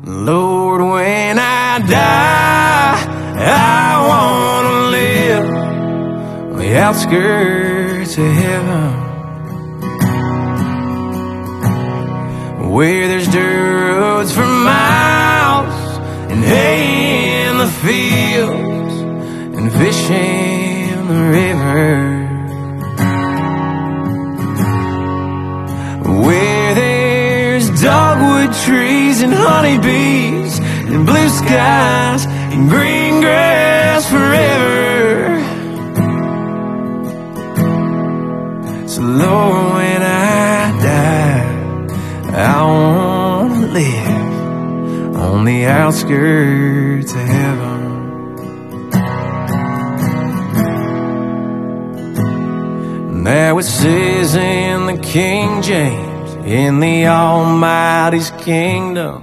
Lord, when I die, I wanna live on the outskirts of heaven, where there's dirt roads for miles and hay in the fields and fish in the river, where there's dogwood trees and honeybees and blue skies and green grass forever. So Lord, when I die, I wanna live on the outskirts of heaven. Now it says in the King James, in the Almighty's kingdom,